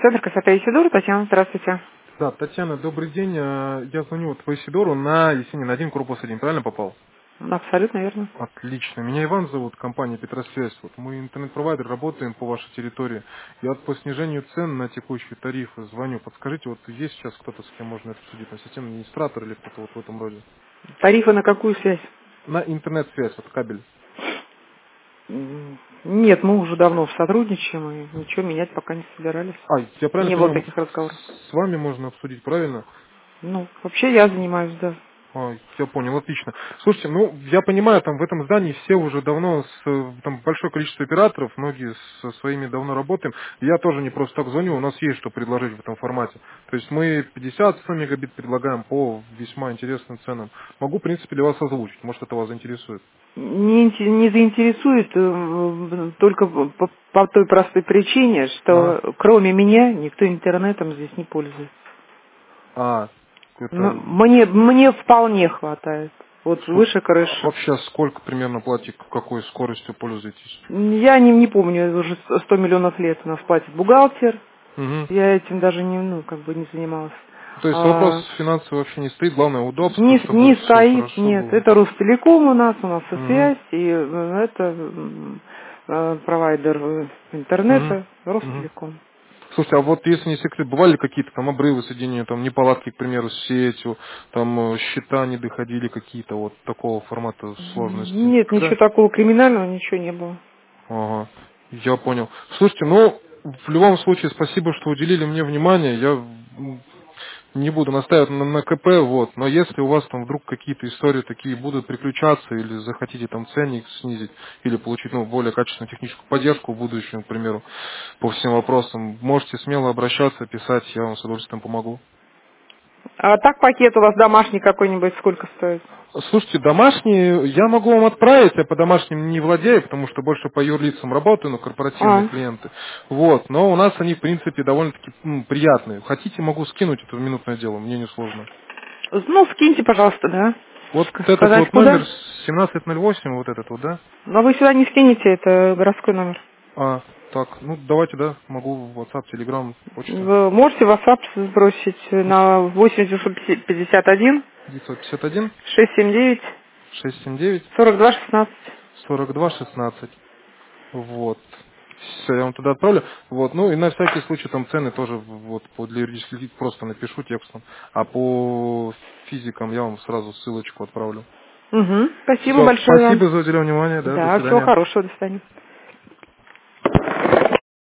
Центр красоты Исидора. Татьяна, здравствуйте. Да, Татьяна, добрый день. Я звоню вот по Исидору на Есенина 1, корпус 1. Правильно попал? Абсолютно верно. Отлично. Меня Иван зовут, компания Петросвязь. Вот мы интернет-провайдер, работаем по вашей территории. Я вот по снижению цен на текущие тарифы звоню. Подскажите, вот есть сейчас кто-то, с кем можно это обсудить? На системный администратор или кто-то вот в этом роде? Тарифы на какую связь? На интернет-связь, вот кабель. Нет, мы уже давно сотрудничаем и ничего менять пока не собирались. Я И правильно не было понял, таких разговоров. с вами можно обсудить, правильно? Ну, вообще я занимаюсь, да. Я понял, отлично. Слушайте, я понимаю, там в этом здании все уже давно, там большое количество операторов, многие со своими давно работаем. Я тоже не просто так звоню, у нас есть что предложить в этом формате. То есть мы 50-100 мегабит предлагаем по весьма интересным ценам. Могу, в принципе, для вас озвучить, может, это вас заинтересует. Не заинтересует только по той простой причине, Ага. что кроме меня никто интернетом здесь не пользуется. Это Мне вполне хватает. Вот сколько, выше крыши. вообще сколько примерно платите, какой скоростью пользуетесь? Я не помню, уже 100 миллионов лет у нас платит бухгалтер. Угу. Я этим даже не занималась. То есть вопрос финансовый вообще не стоит, главное удобство, чтобы Не все стоит, хорошо нет. было. Это Ростелеком у нас и Мгм. связь, и это провайдер Мгм. интернета Мгм. Ростелеком. Слушайте, а вот если не секрет, бывали какие-то там обрывы соединения, там неполадки, к примеру, с сетью, там счета не доходили какие-то вот такого формата сложности? Нет, ничего Когда? такого криминального, ничего не было. Ага, я понял. Слушайте, в любом случае, спасибо, что уделили мне внимание. Я не буду настаивать на КП, вот. Но если у вас там вдруг какие-то истории такие будут приключаться, или захотите там ценник снизить, или получить более качественную техническую поддержку в будущем, к примеру, по всем вопросам, можете смело обращаться, писать, я вам с удовольствием помогу. А так пакет у вас домашний какой-нибудь сколько стоит? Слушайте, домашние я могу вам отправить, я по домашним не владею, потому что больше по юрлицам работаю, но корпоративные А. клиенты. Вот, но у нас они, в принципе, довольно-таки приятные. Хотите, могу скинуть, это минутное дело, мне не сложно. Ну, скиньте, пожалуйста, да. Вот этот Сказать вот номер куда? 1708, вот этот вот, да? Но вы сюда не скинете, это городской номер. Так, давайте, да, могу в WhatsApp, Telegram, почта. Вы можете в WhatsApp сбросить на 851 951 679 679 4216. 4216. Вот. Все, я вам туда отправлю. Вот. И на всякий случай там цены тоже вот для юридических лиц просто напишу текстом. А по физикам я вам сразу ссылочку отправлю. Угу. Спасибо Все, большое вам. спасибо за уделение внимания, да, до Да, всего свидания. хорошего, до свидания.